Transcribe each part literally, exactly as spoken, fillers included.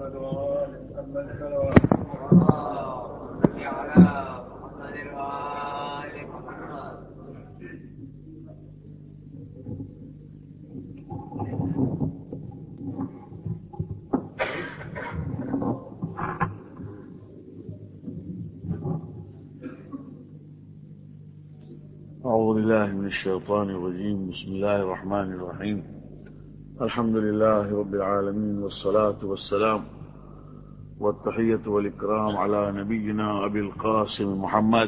محمد وآل محمد صلوات الله على محمد وآل محمد. أعوذ بالله من الشيطان الرجيم. بسم الله الرحمن الرحيم. الحمد لله رب العالمين، والصلاة والسلام والتحية والإكرام على نبينا أبي القاسم محمد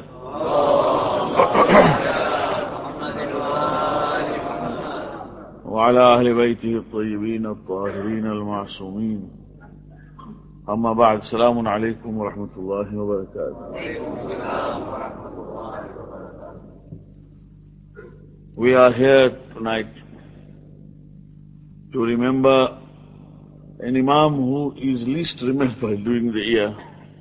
وعلى أهل بيته الطيبين الطاهرين المعصومين. أما بعد، السلام عليكم ورحمة الله وبركاته. We are here tonight to remember an Imam who is least remembered during the year.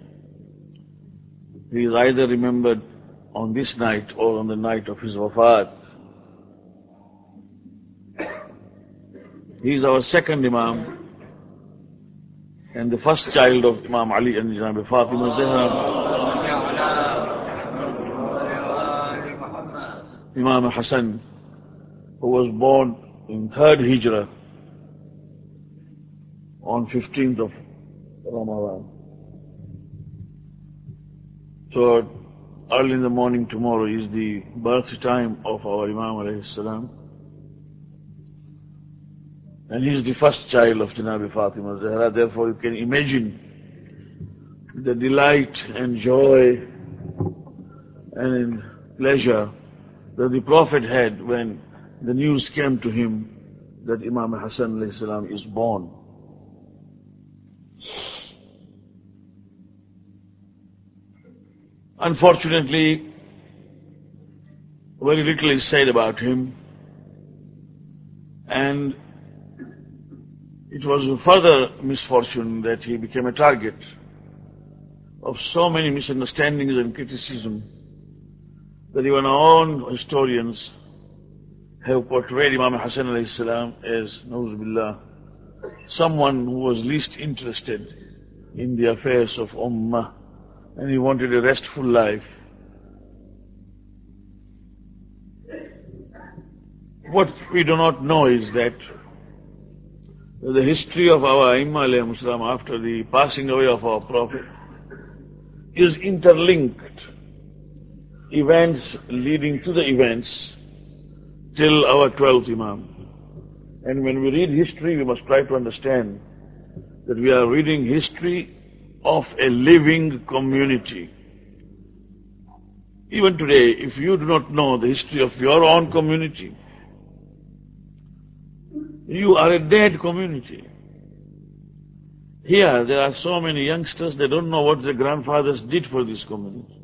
He is either remembered on this night or on the night of his wafat. He is our second Imam and the first child of Imam Ali and Janab Fatima Zahra. Imam Hassan, who was born in third Hijrah on fifteenth of Ramadan. So early in the morning tomorrow is the birth time of our Imam alayhi salam. And he is the first child of Janab Fatima Zahra. Therefore you can imagine the delight and joy and pleasure that the Prophet had when the news came to him that Imam Hassan alayhi salam is born. Unfortunately, very little is said about him, and it was a further misfortune that he became a target of so many misunderstandings and criticism that even our own historians have portrayed Imam Hassan alayhi salam as, na'udhu billah, someone who was least interested in the affairs of Ummah, and he wanted a restful life. What we do not know is that the history of our Aimma alayhim salam after the passing away of our Prophet is interlinked. Events leading to the events till our twelfth Imam. And when we read history, we must try to understand that we are reading history of a living community. Even today, if you do not know the history of your own community, you are a dead community. Here, there are so many youngsters, they don't know what their grandfathers did for this community.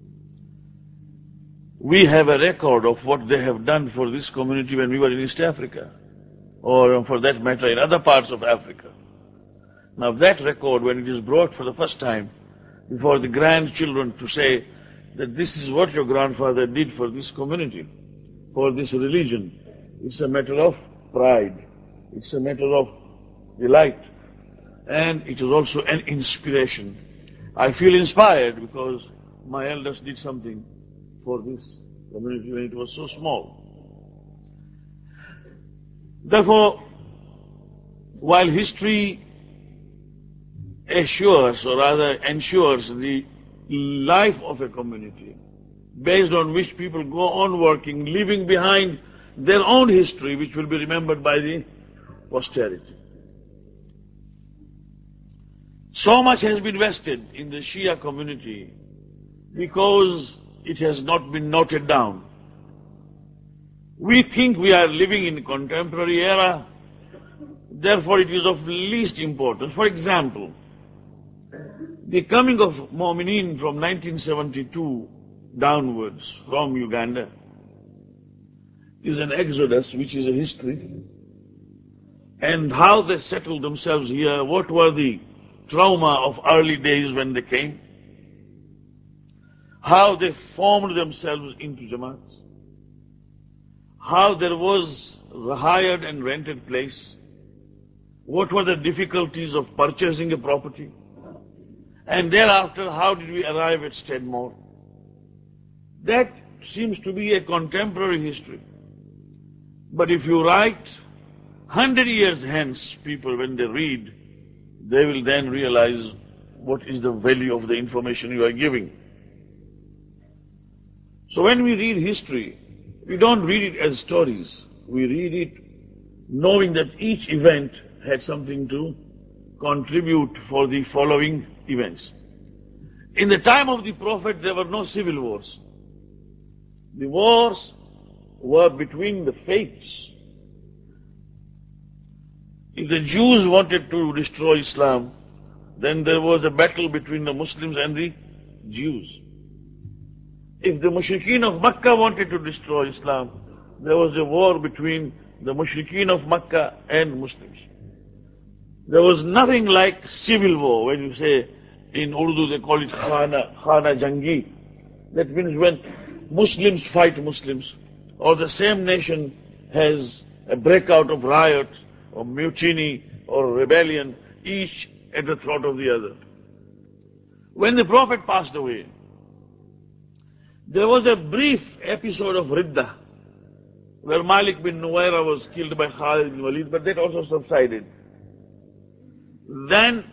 We have a record of what they have done for this community when we were in East Africa, or for that matter in other parts of Africa. Now that record, when it is brought for the first time before the grandchildren to say that this is what your grandfather did for this community, for this religion, it's a matter of pride, it's a matter of delight, and it is also an inspiration. I feel inspired because my elders did something for this community when it was so small. Therefore, while history assures, or rather ensures, the life of a community, based on which people go on working, leaving behind their own history, which will be remembered by the posterity. So much has been vested in the Shia community because it has not been noted down. We think we are living in a contemporary era, therefore it is of least importance. For example, the coming of Mu'mineen from nineteen seventy-two downwards from Uganda is an exodus which is a history, and how they settled themselves here, what were the trauma of early days when they came, how they formed themselves into Jamaats, how there was the hired and rented place, What were the difficulties of purchasing a property? And thereafter, how did we arrive at Stanmore? That seems to be a contemporary history. But if you write hundred years hence, people, when they read, they will then realize what is the value of the information you are giving. So when we read history, we don't read it as stories. We read it knowing that each event had something to contribute for the following events. In the time of the Prophet, there were no civil wars. The wars were between the faiths. If the Jews wanted to destroy Islam, then there was a battle between the Muslims and the Jews. If the Mushrikeen of Makkah wanted to destroy Islam, there was a war between the Mushrikeen of Makkah and Muslims. There was nothing like civil war. When you say in Urdu they call it Khana, Khana Jangi. That means when Muslims fight Muslims, or the same nation has a breakout of riot, or mutiny, or rebellion, each at the throat of the other. When the Prophet passed away, there was a brief episode of Ridda, where Malik bin Nuwaira was killed by Khalid bin Walid, but that also subsided. Then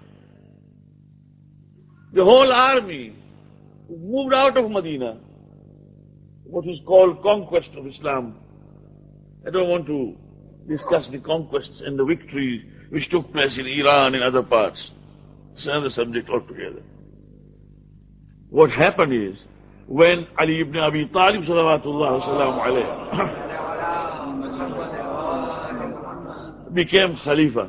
the whole army moved out of Medina, what is called conquest of Islam. I don't want to discuss the conquests and the victories which took place in Iran and other parts. It's another subject altogether. What happened is, when Ali ibn Abi Talib salawatullah wasalam alayhi became Khalifa,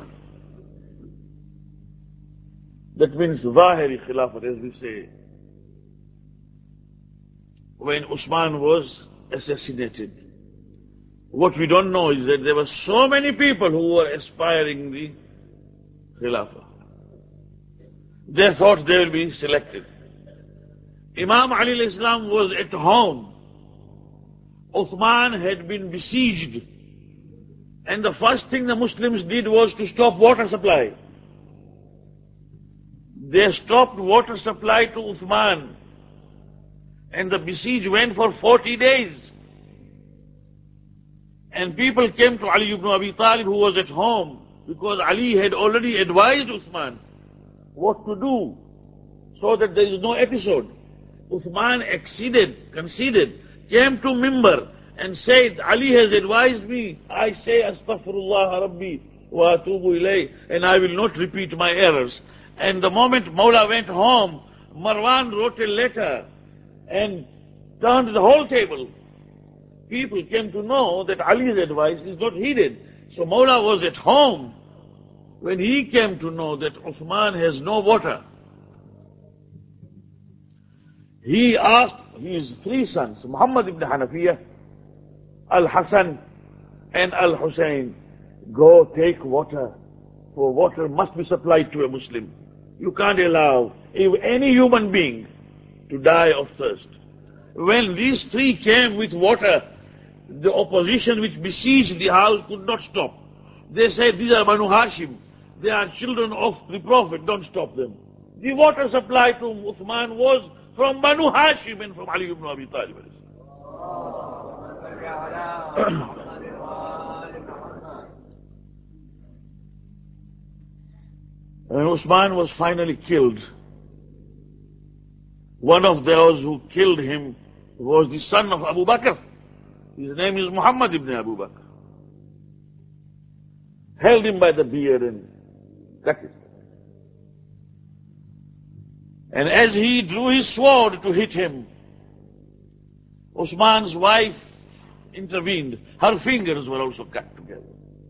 that means Zahiri Khilafat, as we say. When Usman was assassinated, what we don't know is that there were so many people who were aspiring the Khilafah. They thought they will be selected. Imam Ali al-Islam was at home. Uthman had been besieged. And the first thing the Muslims did was to stop water supply. They stopped water supply to Uthman. And the besiege went for forty days. And people came to Ali ibn Abi Talib, who was at home, because Ali had already advised Uthman what to do so that there is no episode. Uthman acceded, conceded, came to Mimbar and said, Ali has advised me, I say Astaghfirullah Rabbi wa atubu ilayh, and I will not repeat my errors. And the moment Mawla went home, Marwan wrote a letter and turned the whole table. People came to know that Ali's advice is not heeded. So Mawla was at home when he came to know that Uthman has no water. He asked his three sons, Muhammad ibn Hanafiyah, Al-Hasan and Al-Hussein, go take water, for water must be supplied to a Muslim. You can't allow any human being to die of thirst. When these three came with water, the opposition which besieged the house could not stop. They said, these are Banu Hashim. They are children of the Prophet, don't stop them. The water supply to Uthman was from Banu Hashim and from Ali ibn Abi Talib. When Uthman was finally killed, one of those who killed him was the son of Abu Bakr. His name is Muhammad ibn Abu Bakr. Held him by the beard and cut it. And as he drew his sword to hit him, Uthman's wife intervened. Her fingers were also cut together.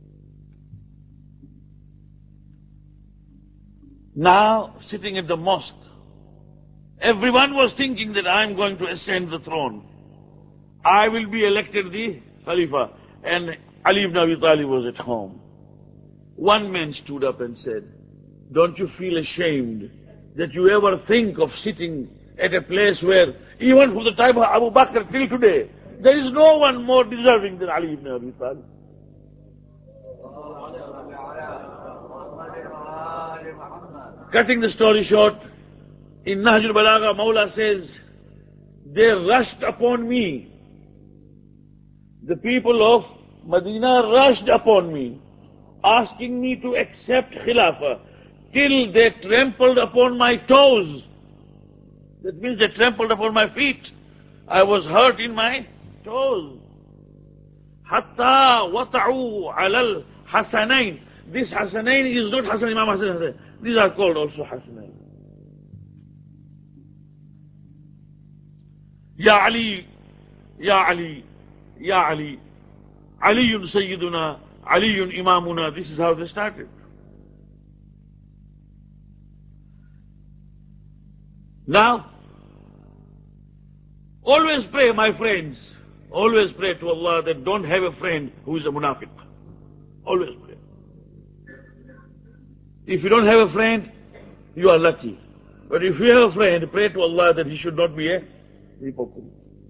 Now, sitting at the mosque, everyone was thinking that I am going to ascend the throne. I will be elected the Khalifa. And Ali ibn Abi Talib was at home. One man stood up and said, don't you feel ashamed that you ever think of sitting at a place where, even from the time of Abu Bakr till today, there is no one more deserving than Ali ibn Abi Talib. Cutting the story short, in Nahjul Balagha, Mawla says, they rushed upon me. The people of Medina rushed upon me, asking me to accept Khilafah, till they trampled upon my toes. That means they trampled upon my feet. I was hurt in my toes. Hatta wata'u alal Hasanain. This Hasanain is not Hasan Imam Hasan. These are called also Hasanain. Ya Ali, Ya Ali, Ya Ali, Aliyun Sayyiduna, Aliyun Imamuna. This is how they started. Now, always pray, my friends, always pray to Allah that don't have a friend who is a munafiq. Always pray. If you don't have a friend, you are lucky. But if you have a friend, pray to Allah that he should not be a hypocrite.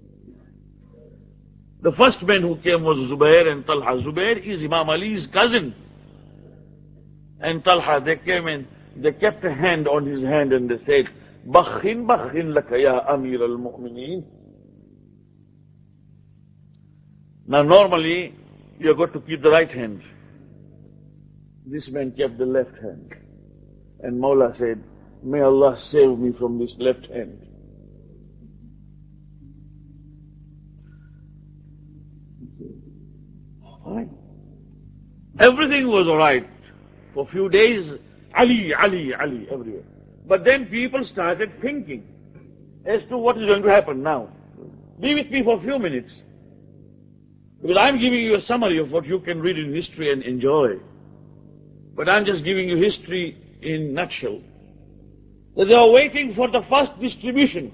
The first man who came was Zubair and Talha. Zubair is Imam Ali's cousin. And Talha, they came and they kept a hand on his hand and they said, Bakhin bakhin laka ya Amir al-Mu'mineen. Now normally, you have got to keep the right hand. This man kept the left hand. And Mawla said, may Allah save me from this left hand. Fine. Everything was alright. For a few days, Ali, Ali, Ali, everywhere. But then people started thinking as to what is going to happen now. Be with me for a few minutes. Because I'm giving you a summary of what you can read in history and enjoy. But I'm just giving you history in nutshell. That they are waiting for the first distribution.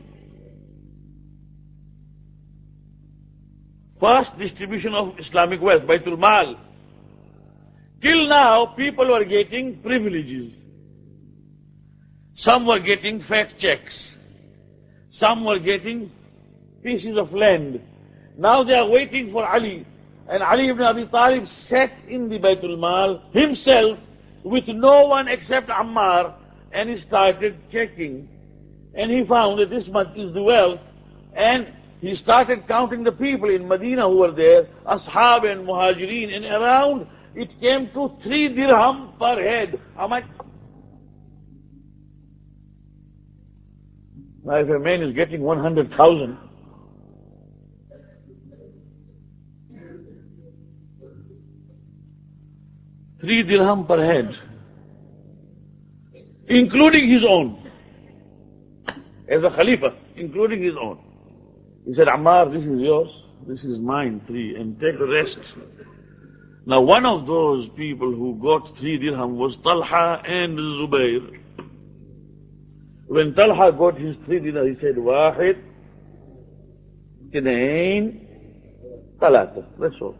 First distribution of Islamic wealth, Baitul Mal. Till now, people were getting privileges. Some were getting fat checks. Some were getting pieces of land. Now they are waiting for Ali. And Ali ibn Abi Talib sat in the Baitul Mal himself with no one except Ammar, and he started checking. And he found that this much is the wealth. And he started counting the people in Medina who were there, Ashab and Muhajirin, and around it came to three dirham per head. How much? Now if a man is getting one hundred thousand, three dirham per head, including his own, as a Khalifa, including his own. He said, Ammar, this is yours, this is mine, three, and take the rest. Now one of those people who got three dirham was Talha and Zubair. When Talha got his three dirham, he said, Wahid, Tinain, Talata. That's all.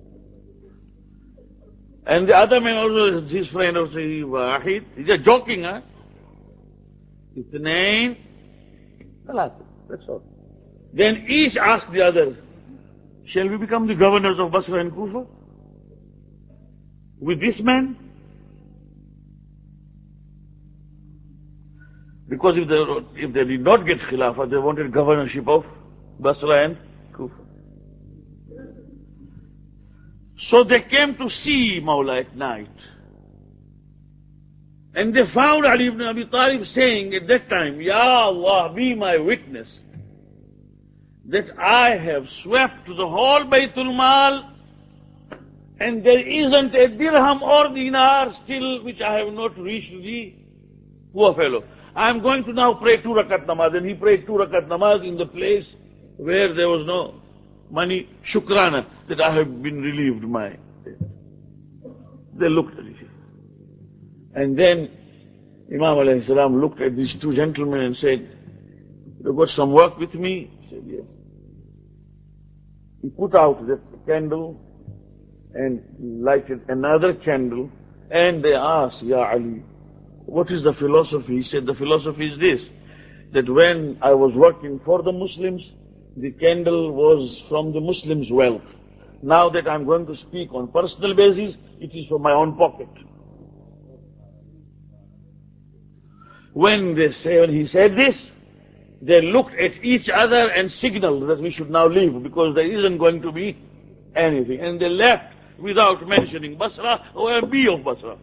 And the other man also, his friend also, Wahid. He's just joking, huh? Itnain, Talata. That's all. Then each asked the other, shall we become the governors of Basra and Kufa? With this man? Because if they, if they did not get Khilafah, they wanted governorship of Basra and Kufa. So they came to see Mawla at night. And they found Ali ibn Abi Talib saying at that time, Ya Allah, be my witness that I have swept the whole Baitul Mal and there isn't a dirham or dinar still which I have not reached the poor fellow. I am going to now pray two rakat namaz. And he prayed two rakat namaz in the place where there was no money, shukrana, that I have been relieved my debt. They looked at it. And then Imam alayhi salam looked at these two gentlemen and said, you got some work with me? He said, yes. He put out the candle and lighted another candle, and they asked, Ya Ali, what is the philosophy? He said, the philosophy is this, that when I was working for the Muslims, the candle was from the Muslims' wealth. Now that I'm going to speak on personal basis, it is from my own pocket. When they say, when he said this, they looked at each other and signaled that we should now leave because there isn't going to be anything. And they left without mentioning Basra or a bee of Basra.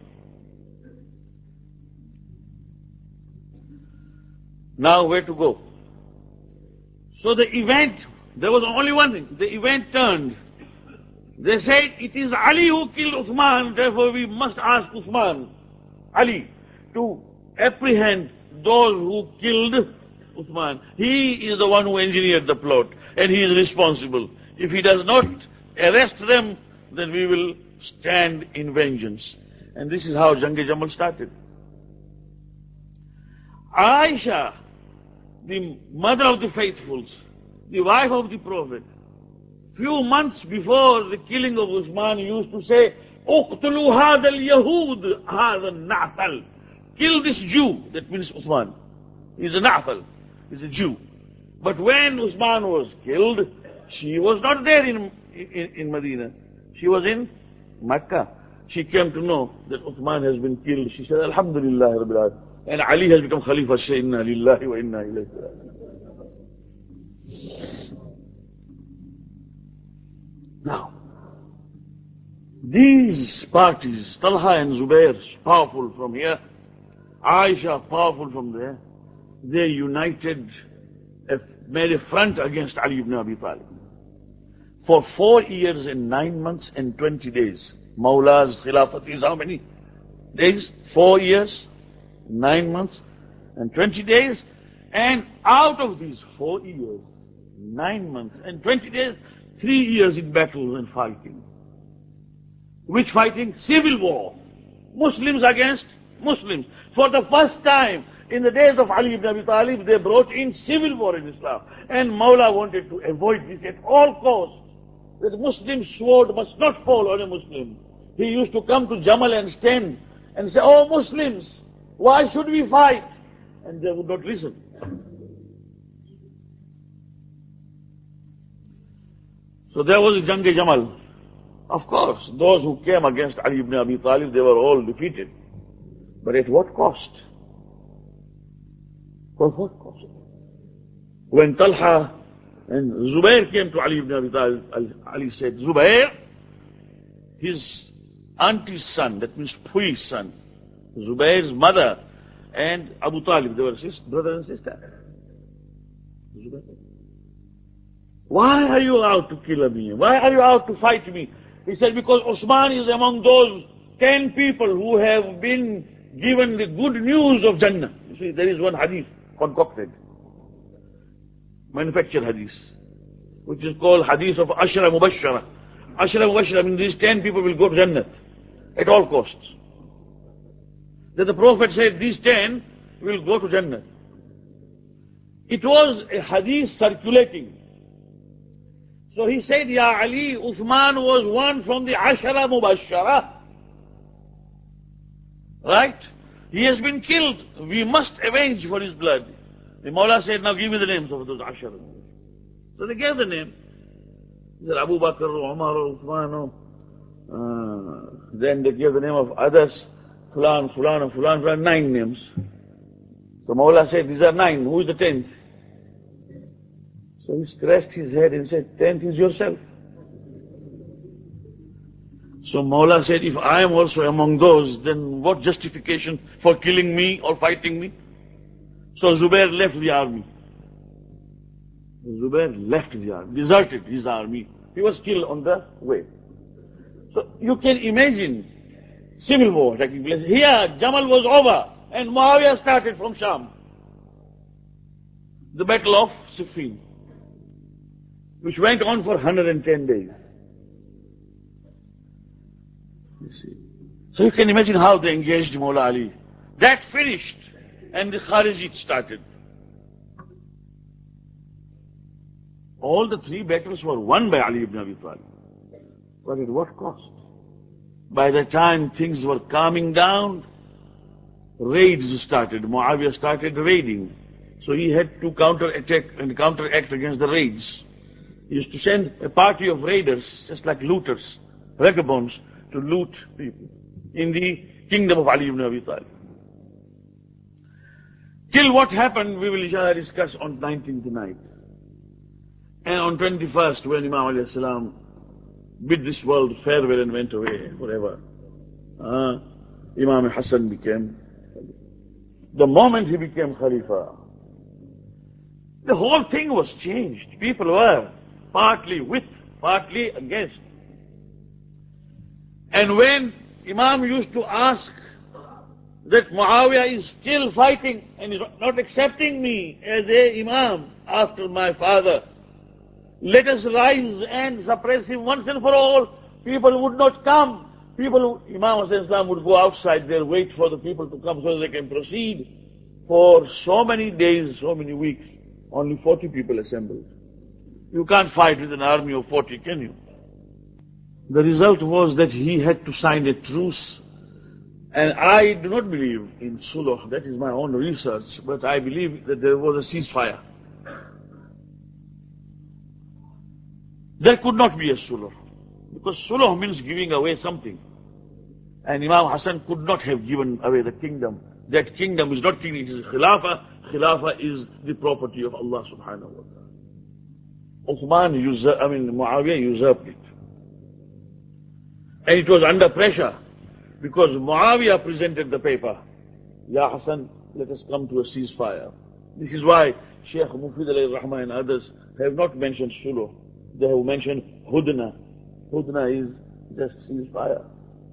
Now where to go? So the event, there was only one thing. The event turned. They said, it is Ali who killed Uthman, therefore we must ask Uthman, Ali, to apprehend those who killed Uthman. He is the one who engineered the plot, and he is responsible. If he does not arrest them, then we will stand in vengeance. And this is how Jang-e-Jamal started. Aisha, the mother of the faithfuls, the wife of the Prophet, few months before the killing of Uthman, used to say, اقتلوا هذا اليهود هذا النعفل. Kill this Jew. That means Uthman. He's a na'fal. He's a Jew. But when Uthman was killed, she was not there in, in, in Medina. She was in Mecca. She came to know that Uthman has been killed. She said, Alhamdulillah Rabbil Alamin. And Ali has become Khalifa. Say, Inna lillahi wa inna ilayhi raji'un. Now, these parties, Talha and Zubair, powerful from here, Aisha, powerful from there, they united, made a front against Ali ibn Abi Talib. For four years and nine months and twenty days. Mawla's Khilafat is how many days? Four years, nine months and twenty days. And out of these four years, nine months and twenty days, three years in battles and fighting. Which fighting? Civil war. Muslims against Muslims. For the first time in the days of Ali ibn Abi Talib, they brought in civil war in Islam. And Mawla wanted to avoid this at all costs. That Muslim sword must not fall on a Muslim. He used to come to Jamal and stand and say, oh Muslims, why should we fight? And they would not listen. So there was Jang-e-Jamal. Of course, those who came against Ali ibn Abi Talib, they were all defeated. But at what cost? For what cost? When Talha and Zubair came to Ali ibn Abi Talib, Ali said, Zubair, his auntie's son, that means Pui's son, Zubair's mother, and Abu Talib, they were sister, brother and sister. Zubair, why are you out to kill me? Why are you out to fight me? He said, because Osman is among those ten people who have been given the good news of Jannah. You see, there is one hadith concocted, manufactured hadith, which is called hadith of Ashra Mubashara. Ashra Mubashara means these ten people will go to Jannah at all costs. That the Prophet said these ten will go to Jannah. It was a hadith circulating. So he said, Ya Ali, Uthman was one from the Ashara Mubashara. Right? He has been killed. We must avenge for his blood. The Mawla said, now give me the names of those Ashara. So they gave the name. He said, Abu Bakr, Umar, Uthman. Uh, then they gave the name of others. Fulan, Fulan, Fulan, Fulan, nine names. So Mawla said, these are nine. Who is the tenth? So he scratched his head and said, tenth is yourself. So Mawla said, if I am also among those, then what justification for killing me or fighting me? So Zubair left the army. Zubair left the army, deserted his army. He was killed on the way. So you can imagine civil war taking place. Here, Jamal was over and Muawiyah started from Sham. The battle of Siffin, which went on for one hundred ten days. You see. So you can imagine how they engaged Mawla Ali. That finished and the Kharijit started. All the three battles were won by Ali ibn Abi Talib. But at what cost? By the time things were calming down, raids started. Muawiyah started raiding. So he had to counter-attack and counteract against the raids. He used to send a party of raiders, just like looters, vagabonds, to loot people in the kingdom of Ali ibn Abi Talib. Till what happened, we will inshallah discuss on nineteenth night. And on twenty-first, when Imam alayhi salam bid this world farewell and went away forever, uh, Imam Hassan became, the moment he became Khalifa, the whole thing was changed. People were partly with, partly against. And when Imam used to ask that Muawiyah is still fighting and is not accepting me as a Imam after my father, let us rise and suppress him once and for all. People would not come. People, Imam Hussain would go outside there, wait for the people to come so they can proceed. For so many days, so many weeks, only forty people assembled. You can't fight with an army of forty, can you? The result was that he had to sign a truce. And I do not believe in Sulh, that is my own research, but I believe that there was a ceasefire. There could not be a Sulh, because Sulh means giving away something. And Imam Hassan could not have given away the kingdom. That kingdom is not kingdom, it is Khilafah. Khilafah is the property of Allah subhanahu wa ta'ala. Uthman, usurped, I mean Muawiyah usurped it. And it was under pressure, because Muawiyah presented the paper. Ya Hassan, let us come to a ceasefire. This is why Shaykh Mufid alayhi Rahmah and others have not mentioned Sulh. They have mentioned Hudna. Hudna is just ceasefire.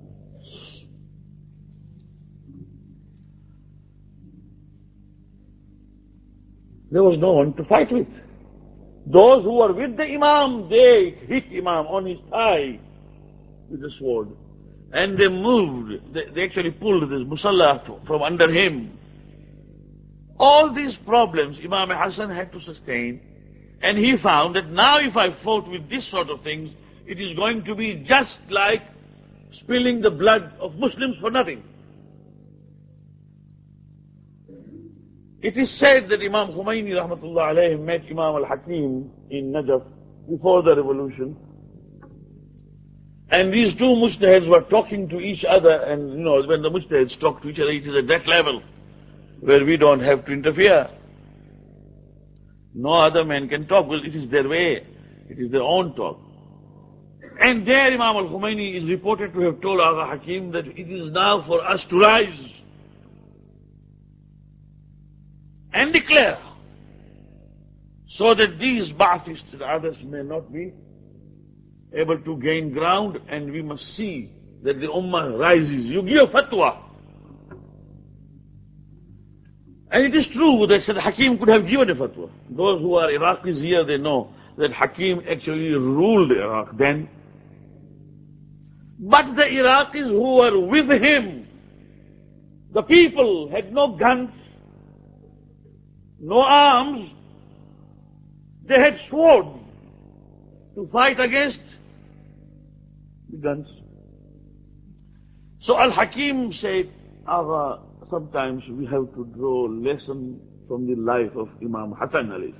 There was no one to fight with. Those who were with the Imam, they hit Imam on his thigh with the sword. And they moved, they, they actually pulled this musalla from under him. All these problems Imam Hassan had to sustain. And he found that now if I fought with this sort of things, it is going to be just like spilling the blood of Muslims for nothing. It is said that Imam Khomeini rahmatullah alayhi met Imam al-Hakim in Najaf before the revolution. And these two mujtahids were talking to each other, and you know, when the mujtahids talk to each other, it is at that level where we don't have to interfere. No other man can talk, because it is their way, it is their own talk. And there Imam al-Khomeini is reported to have told Agha Hakim that it is now for us to rise and declare, so that these Ba'athists and others may not be able to gain ground, and we must see that the Ummah rises. You give a fatwa. And it is true that Sayyid Hakim could have given a fatwa. Those who are Iraqis here, they know that Hakim actually ruled Iraq then. But the Iraqis who were with him, the people had no guns, no arms, they had swords to fight against the guns. So Al-Hakim said, Agha, sometimes we have to draw lesson from the life of Imam Hassan alayhi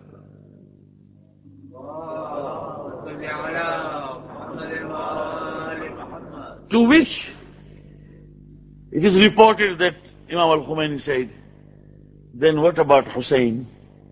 salam. To which it is reported that Imam al-Khomeini said, then what about Hussein?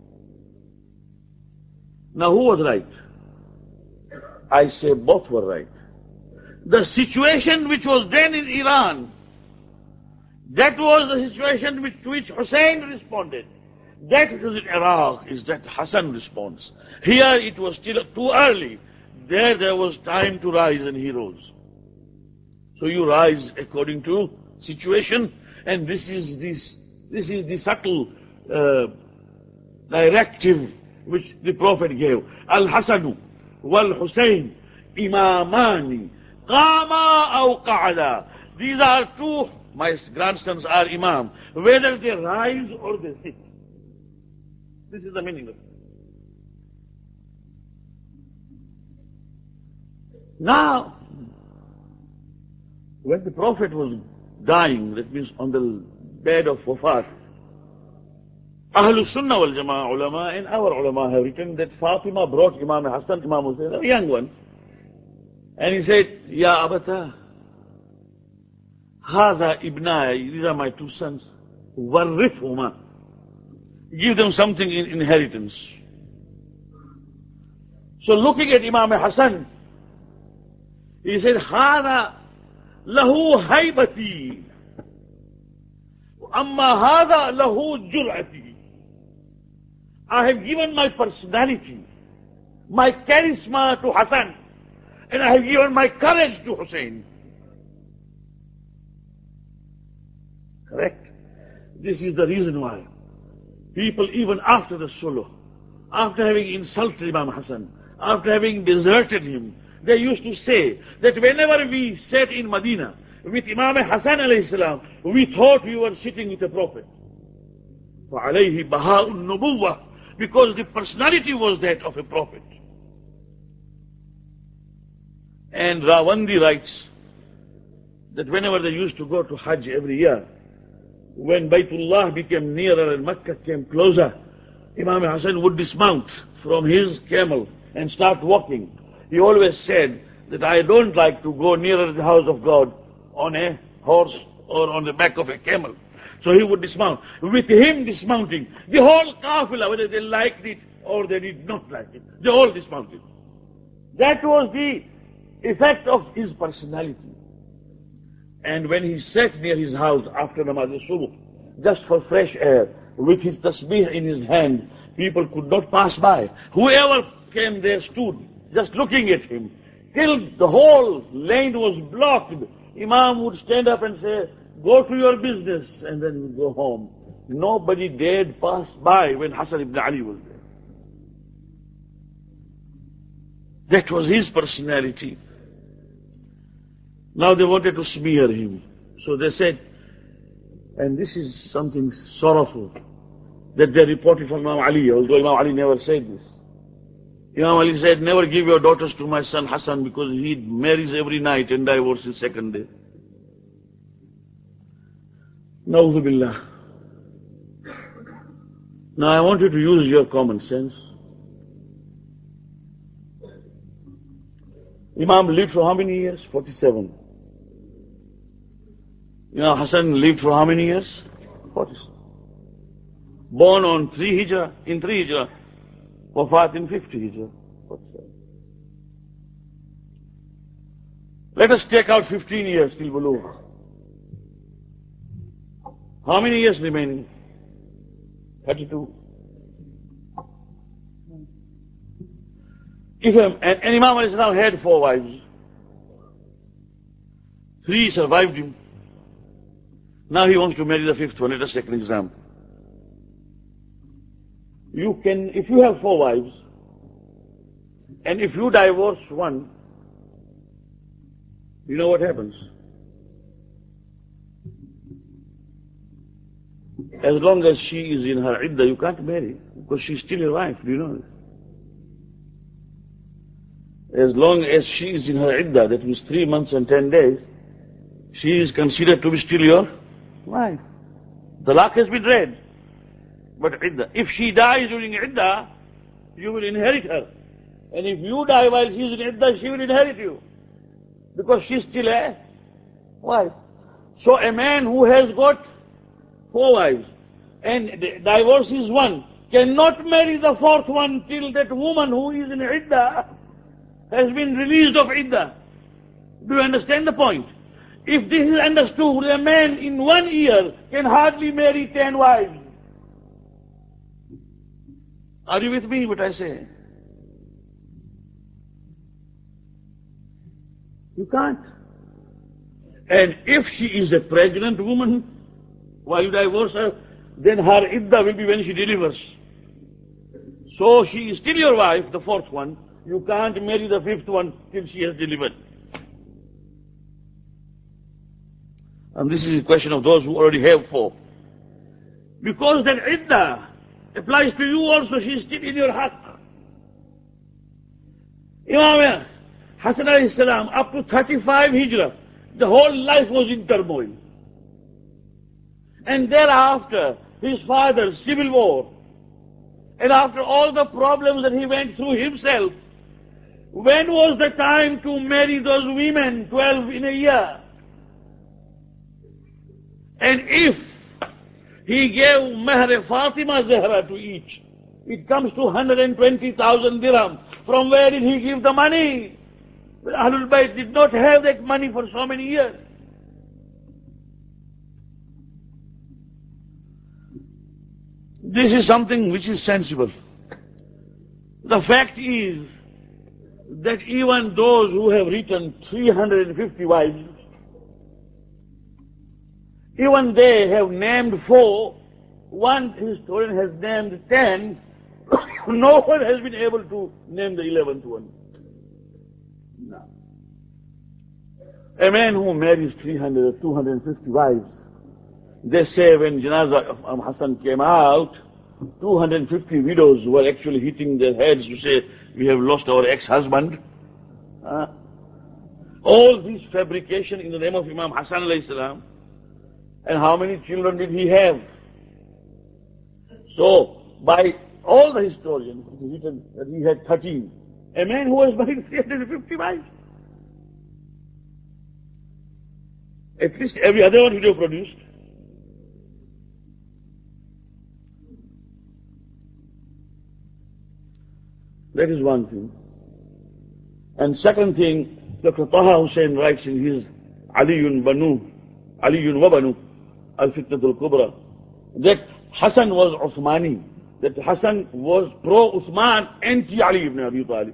Now who was right? I say both were right. The situation which was then in Iran, that was the situation with which Hussein responded. That which was in Iraq is that Hassan responds. Here it was still too early. There there was time to rise, and he rose. So you rise according to situation, and this is this this is the subtle uh, directive which the Prophet gave. Al-Hasanu wal-Hussein imamani qama aw qa'ada. These are two, my grandsons are imam, whether they rise or they sit. This is the meaning of it. Now, when the Prophet was dying, that means on the bed of wafat, Ahlul Sunnah wal Jama'ah ulama and our ulama have written that Fatima brought Imam Hassan, Imam Hussain, a young one, and he said, Ya Abata, Haza Ibnaya, these are my two sons, Warrifhuma, give them something in inheritance. So looking at Imam Hassan, he said, Hada lahu haibati, amma hada lahu jur'ati. I have given my personality, my charisma to Hassan, and I have given my courage to Hussein. Correct? This is the reason why people, even after the Sulh, after having insulted Imam Hassan, after having deserted him, they used to say that whenever we sat in Medina with Imam Hassan alayhi salam, we thought we were sitting with a prophet. فَعَلَيْهِ بَهَاءُ النُّبُوَّةِ, because the personality was that of a prophet. And Rawandi writes that whenever they used to go to Hajj every year, when Baytullah became nearer and Makkah came closer, Imam Hassan would dismount from his camel and start walking. He always said that I don't like to go nearer the house of God on a horse or on the back of a camel. So he would dismount. With him dismounting, the whole Qafila, whether they liked it or they did not like it, they all dismounted. That was the effect of his personality. And when he sat near his house after Namaz al-Subh, just for fresh air, with his tasbih in his hand, people could not pass by. Whoever came there stood, just looking at him, till the whole lane was blocked. Imam would stand up and say, go to your business, and then he would go home. Nobody dared pass by when Hassan ibn Ali was there. That was his personality. Now they wanted to smear him. So they said, and this is something sorrowful, that they reported from Imam Ali, although Imam Ali never said this. Imam Ali said, never give your daughters to my son Hassan, because he marries every night and divorces second day. Na'udhu billah. Now I want you to use your common sense. Imam lived for how many years? forty-seven. Imam Hassan lived for how many years? forty-seven. Born on three Hijrah, in three Hijrah. Wafat in fifty Hijrah. forty-seven. Let us take out fifteen years till Bulugh. How many years remaining? thirty-two. If a, and, and Imam al-Islam had four wives. Three survived him. Now he wants to marry the fifth one. Let us take an example. You can, if you have four wives, and if you divorce one, you know what happens? As long as she is in her iddah, you can't marry, because she's still your wife. Do you know this? As long as she is in her iddah, that means three months and ten days, she is considered to be still your wife. The talaq has been read. But iddah. If she dies during iddah, you will inherit her. And if you die while she is in iddah, she will inherit you. Because she is still a wife. So a man who has got four wives and divorces one cannot marry the fourth one till that woman who is in iddah has been released of iddah. Do you understand the point? If this is understood, a man in one year can hardly marry ten wives. Are you with me what I say? You can't. And if she is a pregnant woman, while you divorce her, then her iddah will be when she delivers. So she is still your wife, the fourth one. You can't marry the fifth one till she has delivered. And this is a question of those who already have four. Because that iddah applies to you also, she is still in your heart. Imam Hassan alayhi salam, up to thirty-five Hijrah, the whole life was in turmoil. And thereafter, his father's civil war, and after all the problems that he went through himself, when was the time to marry those women, twelve in a year? And if He gave Meher Fatima Zahra to each. It comes to one hundred twenty thousand dirham. From where did he give the money? Well, Ahlul Bayt did not have that money for so many years. This is something which is sensible. The fact is that even those who have written three hundred fifty wives, even they have named four, one historian has named ten, no one has been able to name the eleventh one. No. A man who marries three hundred or two hundred fifty wives, they say when Janazah of Imam Hassan came out, two hundred fifty widows were actually hitting their heads to say, we have lost our ex-husband. Uh, all this fabrication in the name of Imam Hassan alayhi salam. And how many children did he have? So, by all the historians, it is written that he had thirteen. A man who was married three hundred fifty wives. At least every other one he would have produced. That is one thing. And second thing, Doctor Taha Hussain writes in his Aliyun Banu, Aliyun wa Banu, Al-Fitnatul Kubra, that Hassan was Uthmani, that Hassan was pro-Uthman, anti-Ali ibn Abi Talib.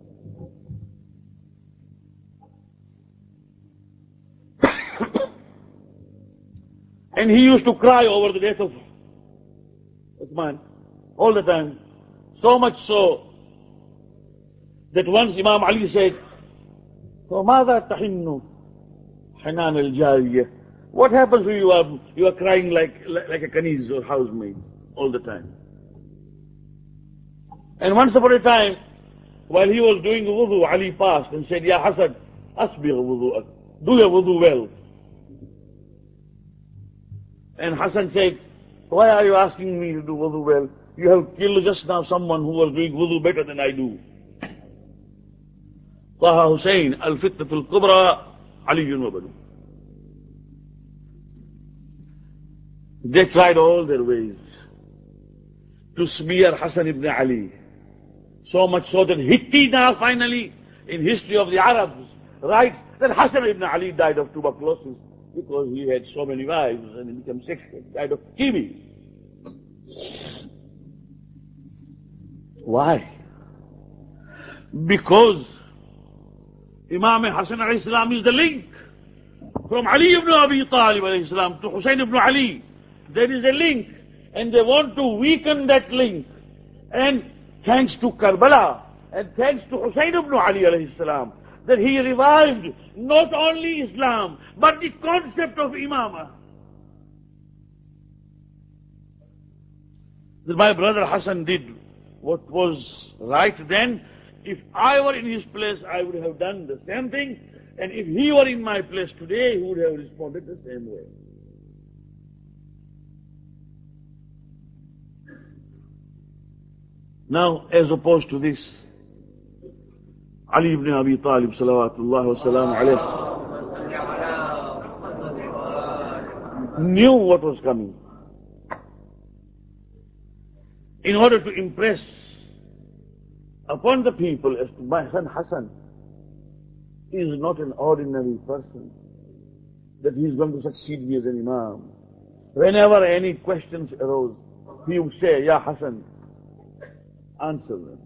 And he used to cry over the death of Uthman all the time. So much so that once Imam Ali said, فَمَاذَا تَحِنُّ حَنَانَ الْجَارِيَةِ? What happens when you are, you are crying like, like, like a kaniz or housemaid all the time? And once upon a time, while he was doing wudu, Ali passed and said, Ya Hasan, asbigh wudu'ak. Do your wudu well. And Hassan said, why are you asking me to do wudu well? You have killed just now someone who was doing wudu better than I do. Taha Hussain, Al-Fitnatul Kubra, Aliyun wa Banu. They tried all their ways to smear Hassan ibn Ali. So much so that Hitti now finally, in history of the Arabs, writes that Hassan ibn Ali died of tuberculosis because he had so many wives and he became sick, died of T B. Why? Because Imam Hassan alayhi salam is the link from Ali ibn Abi Talib alayhi salam to Hussein ibn Ali. There is a link, and they want to weaken that link. And thanks to Karbala, and thanks to Hussein ibn Ali alayhi salam, that he revived not only Islam, but the concept of Imamah. That my brother Hassan did what was right then. If I were in his place, I would have done the same thing. And if he were in my place today, he would have responded the same way. Now, as opposed to this, Ali ibn Abi Talib, salawatullah wa salam alayhi, knew what was coming. In order to impress upon the people as to my son Hassan is not an ordinary person, that he is going to succeed me as an Imam. Whenever any questions arose, he would say, Ya Hassan, answer them.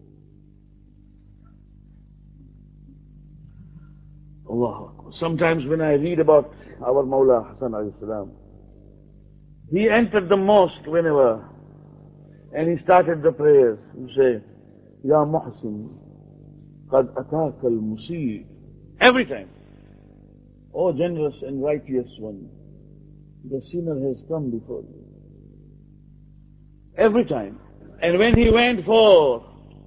Allah. Sometimes when I read about our Mawla Hassan alayhi salam, he entered the mosque whenever, and he started the prayers. He say, Ya Muhsin, qad ataka al-musii. Every time. Oh generous and righteous one, the sinner has come before you. Every time. And when he went for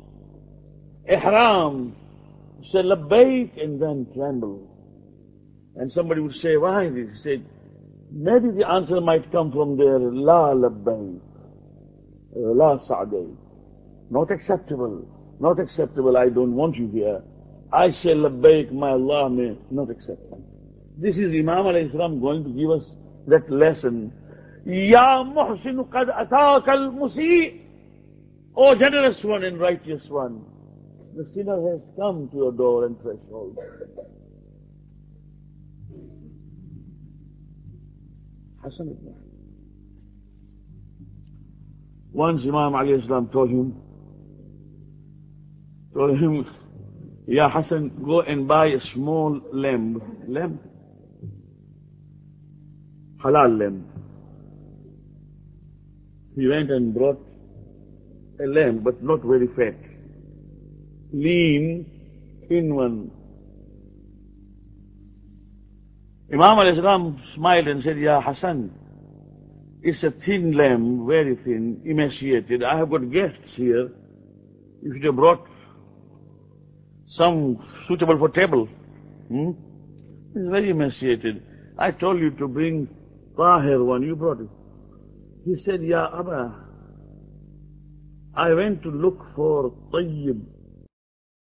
ihram, he said, Labbaik, and then trembled. And somebody would say, why this? He said, maybe the answer might come from there, La Labbaik, La Sa'day. Not acceptable, not acceptable, I don't want you here. I say Labbaik, my Allah may not accept me. This is Imam alayhi salam going to give us that lesson, Ya muhsin qad ataka al-musi'. O generous one and righteous one, the sinner has come to your door and threshold. Hasan ibn Ali. Once Imam alayhi salam told him, told him, Ya Hasan, go and buy a small lamb. Lamb? Halal lamb. He went and brought a lamb, but not very fat. Lean, thin one. Imam alayhi salam smiled and said, Ya Hasan, it's a thin lamb, very thin, emaciated. I have got guests here. You should have brought some suitable for table. Hmm? It's very emaciated. I told you to bring tahir one, you brought it. He said, Ya Abba, I went to look for tayyib,